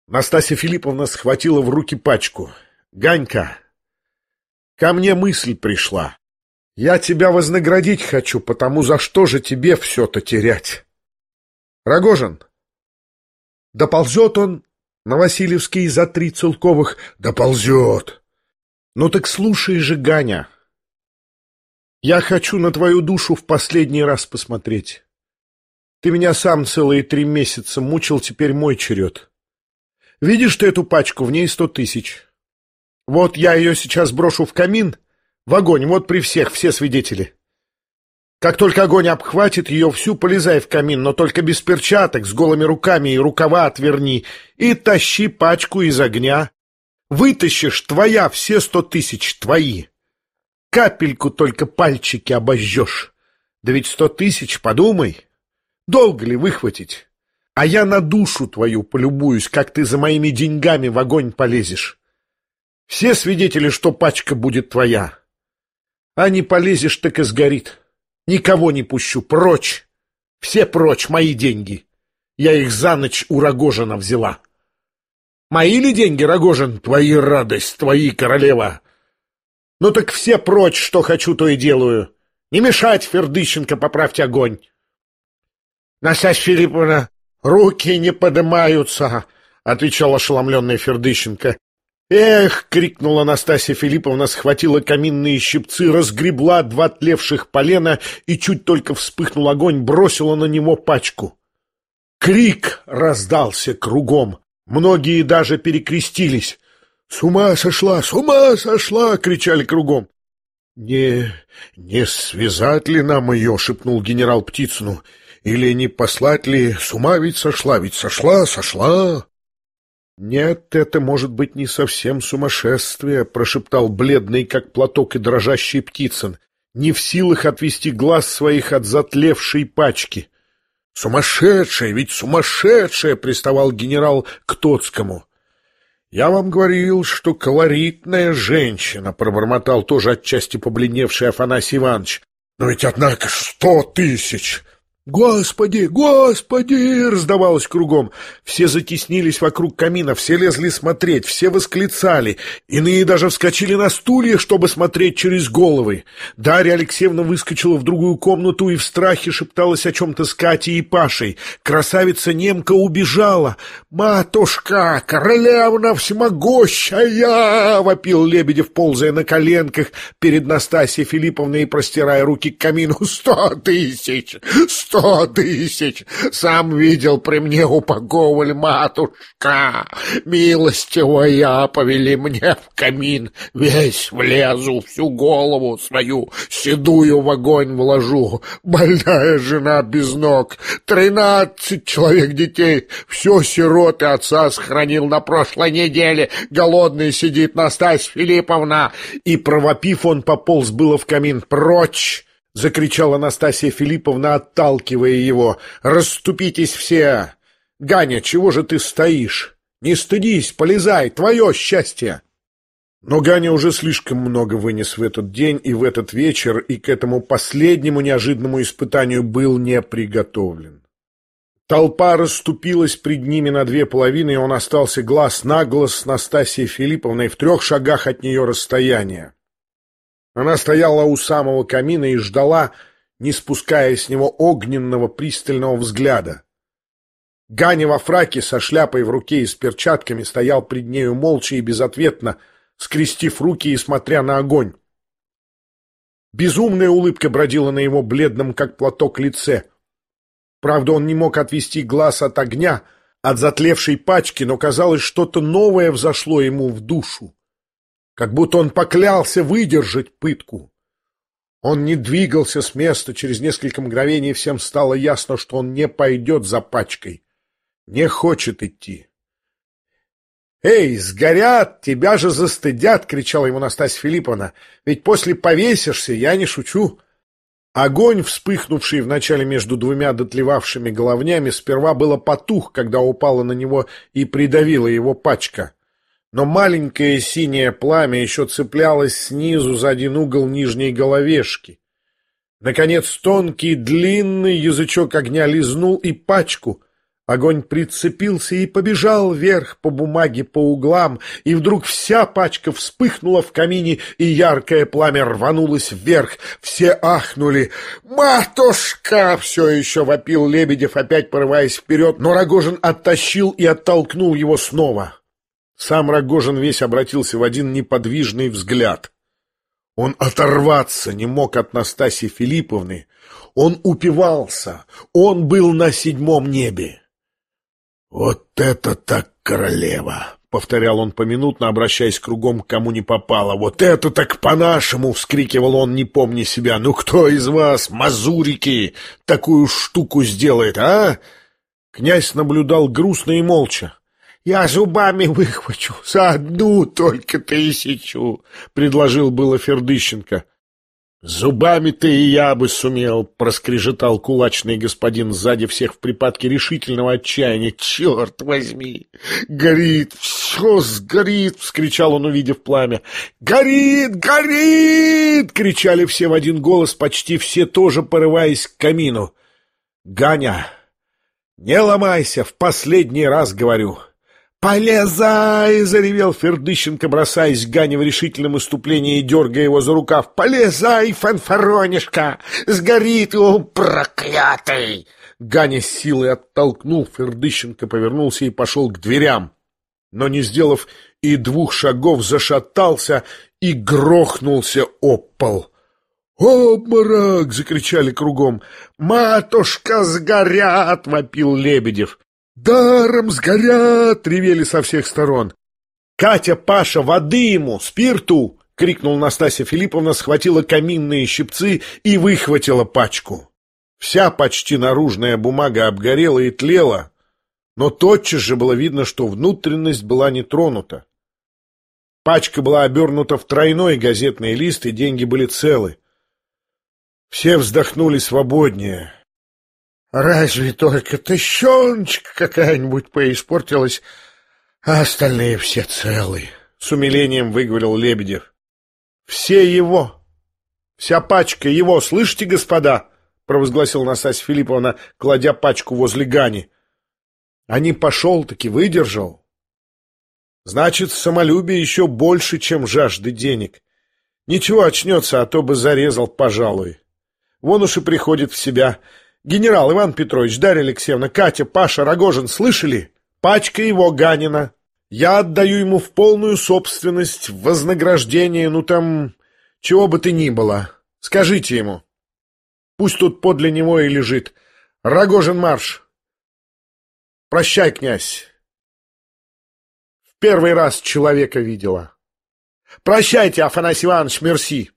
Настасья Филипповна схватила в руки пачку. «Ганька, ко мне мысль пришла. Я тебя вознаградить хочу, потому за что же тебе все-то терять? Рогожин, доползет он на Васильевский за 3 целковых?» «Доползет». «Ну так слушай же, Ганя, я хочу на твою душу в последний раз посмотреть. Ты меня сам целые 3 месяца мучил, теперь мой черед. Видишь ты эту пачку, в ней 100 000. Вот я ее сейчас брошу в камин, в огонь, вот при всех, все свидетели. Как только огонь обхватит ее, всю полезай в камин, но только без перчаток, с голыми руками и рукава отверни, и тащи пачку из огня. Вытащишь, твоя, все 100 000 твои. Капельку только пальчики обожжешь. Да ведь 100 000, подумай, долго ли выхватить? А я на душу твою полюбуюсь, как ты за моими деньгами в огонь полезешь. Все свидетели, что пачка будет твоя. А не полезешь, так и сгорит. Никого не пущу, прочь. Все прочь, мои деньги. Я их за ночь у Рогожина взяла. Мои ли деньги, Рогожин? Твои, радость, твои, королева. Ну так все прочь, что хочу, то и делаю. Не мешать, Фердыщенко, поправьте огонь. Настасья Филипповна, руки не поднимаются, отвечал ошеломленный Фердыщенко. «Эх!» — крикнула Настасья Филипповна, схватила каминные щипцы, разгребла 2 тлевших полена и, чуть только вспыхнул огонь, бросила на него пачку. Крик раздался кругом. Многие даже перекрестились. «С ума сошла! С ума сошла!» — кричали кругом. «Не связать ли нам ее?» — шепнул генерал Птицыну. «Или не послать ли? С ума ведь сошла!» «Нет, это может быть не совсем сумасшествие», — прошептал бледный, как платок, и дрожащий Птицын, не в силах отвести глаз своих от затлевшей пачки. «Сумасшедшая, ведь сумасшедшая!» — приставал генерал к Тоцкому. «Я вам говорил, что колоритная женщина», — пробормотал тоже отчасти побледневший Афанасий Иванович. «Но ведь, однако, 100 000! «Господи, Господи!» — раздавалось кругом. Все затеснились вокруг камина, все лезли смотреть, все восклицали. Иные даже вскочили на стулья, чтобы смотреть через головы. Дарья Алексеевна выскочила в другую комнату и в страхе шепталась о чем-то с Катей и Пашей. Красавица-немка убежала. «Матушка, королевна всемогущая!» — вопил Лебедев, ползая на коленках перед Настасьей Филипповной и простирая руки к камину. 100 000! 100 000! Сам видел, при мне упаковывали, матушка! Милостивая, повели мне в камин, весь влезу, всю голову свою седую в огонь вложу. Больная жена без ног, 13 человек детей, все сироты отца сохранил на прошлой неделе, голодный сидит Настасья Филипповна!» И, провопив, он пополз было в камин. «Прочь!» — закричала Настасья Филипповна, отталкивая его. «Расступитесь все! Ганя, чего же ты стоишь? Не стыдись, полезай, твое счастье!» Но Ганя уже слишком много вынес в этот день и в этот вечер, и к этому последнему неожиданному испытанию был не приготовлен. Толпа расступилась пред ними на 2 половины, и он остался глаз на глаз с Настасьей Филипповной в 3 шагах от нее расстояния. Она стояла у самого камина и ждала, не спуская с него огненного пристального взгляда. Ганя во фраке со шляпой в руке и с перчатками стоял пред нею молча и безответно, скрестив руки и смотря на огонь. Безумная улыбка бродила на его бледном, как платок, лице. Правда, он не мог отвести глаз от огня, от затлевшей пачки, но, казалось, что-то новое взошло ему в душу. Как будто он поклялся выдержать пытку. Он не двигался с места, через несколько мгновений всем стало ясно, что он не пойдет за пачкой, не хочет идти. «Эй, сгорят, тебя же застыдят!» — кричала ему Настасья Филипповна. «Ведь после повесишься, я не шучу!» Огонь, вспыхнувший вначале между 2 дотлевавшими головнями, сперва было потух, когда упала на него и придавила его пачка. Но маленькое синее пламя еще цеплялось снизу за один угол нижней головешки. Наконец тонкий длинный язычок огня лизнул и пачку, Огонь прицепился и побежал вверх по бумаге по углам, и вдруг вся пачка вспыхнула в камине, и яркое пламя рванулось вверх. Все ахнули. «Матушка!» — все еще вопил Лебедев, опять порываясь вперед, но Рогожин оттащил и оттолкнул его снова. Сам Рогожин весь обратился в один неподвижный взгляд. Он оторваться не мог от Настасьи Филипповны. Он упивался. Он был на седьмом небе. «Вот это так королева!» — повторял он поминутно, обращаясь кругом к кому не попало. «Вот это так по-нашему!» — вскрикивал он, не помня себя. «Ну кто из вас, мазурики, такую штуку сделает, а?» Князь наблюдал грустно и молча. «Я зубами выхвачу за одну только 1000, — предложил было Фердыщенко. «Зубами-то и я бы сумел, — проскрежетал кулачный господин сзади всех в припадке решительного отчаяния. «Черт возьми! Горит! Все сгорит!» — вскричал он, увидев пламя. «Горит! Горит!» — кричали все в один голос, почти все тоже порываясь к камину. «Ганя, не ломайся, в последний раз говорю!» «Полезай!» — заревел Фердыщенко, бросаясь к Гане в решительном иступлении и дергая его за рукав. «Полезай, фанфаронишка! Сгорит, о, проклятый!» Ганя с силой оттолкнул Фердыщенко, повернулся и пошел к дверям. Но, не сделав и 2 шагов, зашатался и грохнулся об пол. «Обморок!» — закричали кругом. «Матушка, сгорят!» — вопил Лебедев. «Даром сгорят!» — ревели со всех сторон. «Катя, Паша, воды ему, спирту!» — крикнула Настасья Филипповна, схватила каминные щипцы и выхватила пачку. Вся почти наружная бумага обгорела и тлела, но тотчас же было видно, что внутренность была не тронута. Пачка была обернута в тройной газетный лист, и деньги были целы. Все вздохнули свободнее. «Разве только тыщеночка какая-нибудь поиспортилась, а остальные все целы», — с умилением выговорил Лебедев. «Все его! Вся пачка его! Слышите, господа?» — провозгласила Настасья Филипповна, кладя пачку возле Гани. «А не пошел-таки, выдержал. Значит, самолюбие еще больше, чем жажды денег. Ничего, очнется, а то бы зарезал, пожалуй. Вон уж и приходит в себя. Генерал Иван Петрович, Дарья Алексеевна, Катя, Паша, Рогожин, слышали? Пачка его, Ганина. Я отдаю ему в полную собственность, в вознаграждение, ну там, чего бы ты ни было. Скажите ему. Пусть тут подле него и лежит. Рогожин, марш! Прощай, князь. В первый раз человека видела. Прощайте, Афанасий Иванович, мерси!»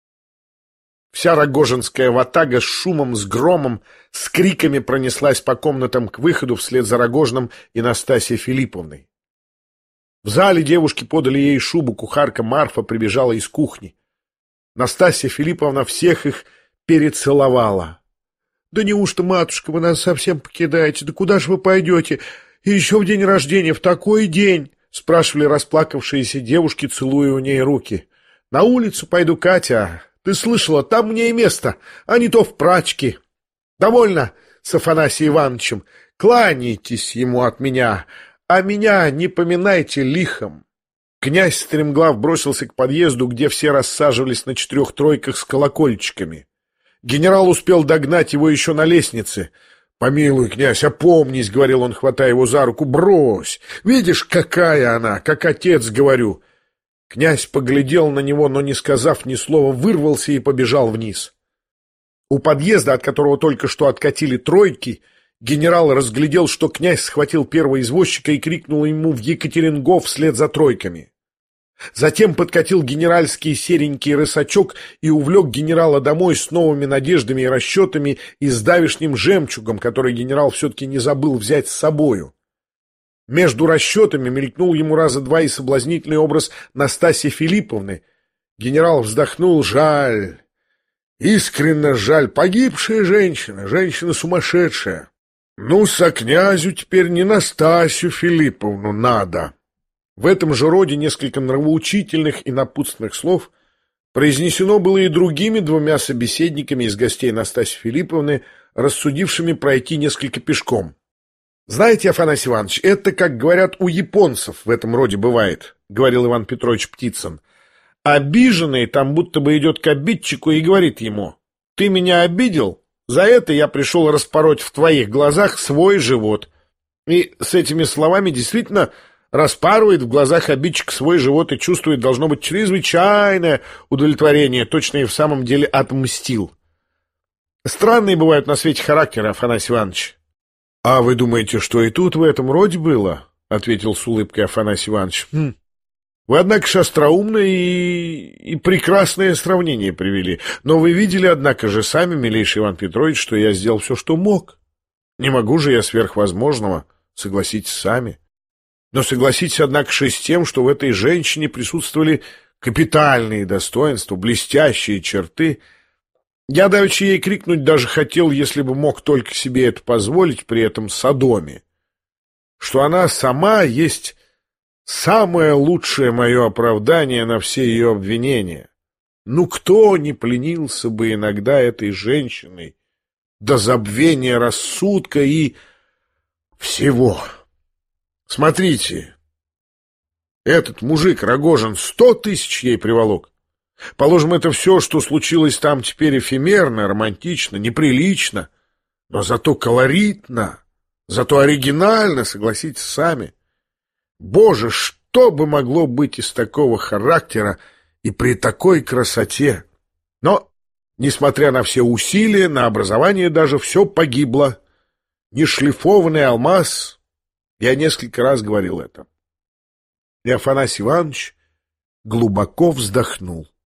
Вся рогожинская ватага с шумом, с громом, с криками пронеслась по комнатам к выходу вслед за Рогожиным и Настасьей Филипповной. В зале девушки подали ей шубу, кухарка Марфа прибежала из кухни. Настасья Филипповна всех их перецеловала. «Да неужто, матушка, вы нас совсем покидаете? Да куда же вы пойдете? И еще в день рождения, в такой день!» — спрашивали расплакавшиеся девушки, целуя у ней руки. «На улицу пойду, Катя. Ты слышала, там мне и место, а не то в прачке. Довольно с Афанасием Ивановичем. Кланяйтесь ему от меня, а меня не поминайте лихом». Князь стремглав бросился к подъезду, где все рассаживались на 4 тройках с колокольчиками. Генерал успел догнать его еще на лестнице. «Помилуй, князь, опомнись», — говорил он, хватая его за руку, — «брось. Видишь, какая она, как отец, говорю». Князь поглядел на него, но, не сказав ни слова, вырвался и побежал вниз. У подъезда, от которого только что откатили тройки, генерал разглядел, что князь схватил первого извозчика и крикнул ему в Екатерингов вслед за тройками. Затем подкатил генеральский серенький рысачок и увлек генерала домой с новыми надеждами и расчетами и с давешним жемчугом, который генерал все-таки не забыл взять с собою. Между расчетами мелькнул ему раза 2 и соблазнительный образ Настасьи Филипповны. Генерал вздохнул. Жаль, искренне жаль, погибшая женщина, женщина сумасшедшая. Ну, со князю теперь не Настасью Филипповну надо. В этом же роде несколько нравоучительных и напутственных слов произнесено было и другими 2 собеседниками из гостей Настасьи Филипповны, рассудившими пройти несколько пешком. «Знаете, Афанасий Иванович, это, как говорят, у японцев в этом роде бывает», — говорил Иван Петрович Птицын. «Обиженный там будто бы идет к обидчику и говорит ему: ты меня обидел? За это я пришел распороть в твоих глазах свой живот». И с этими словами действительно распарывает в глазах обидчик свой живот и чувствует, должно быть, чрезвычайное удовлетворение, точно и в самом деле отмстил. Странные бывают на свете характеры, Афанасий Иванович. — А вы думаете, что и тут в этом роде было? — ответил с улыбкой Афанасий Иванович. — Вы, однако же, остроумное и прекрасное сравнение привели. Но вы видели, однако же, сами, милейший Иван Петрович, что я сделал все, что мог. Не могу же я сверхвозможного, согласитесь сами. Но согласитесь, однако же, с тем, что в этой женщине присутствовали капитальные достоинства, блестящие черты. Я давеча ей крикнуть даже хотел, если бы мог только себе это позволить при этом Содоме, что она сама есть самое лучшее мое оправдание на все ее обвинения. Ну, кто не пленился бы иногда этой женщиной до забвения рассудка и всего? Смотрите, этот мужик Рогожин 100 тысяч ей приволок. Положим, это все, что случилось там, теперь эфемерно, романтично, неприлично, но зато колоритно, зато оригинально, согласитесь сами. Боже, что бы могло быть из такого характера и при такой красоте? Но, несмотря на все усилия, на образование даже все погибло. Нешлифованный алмаз, я несколько раз говорил это. И Афанасий Иванович глубоко вздохнул.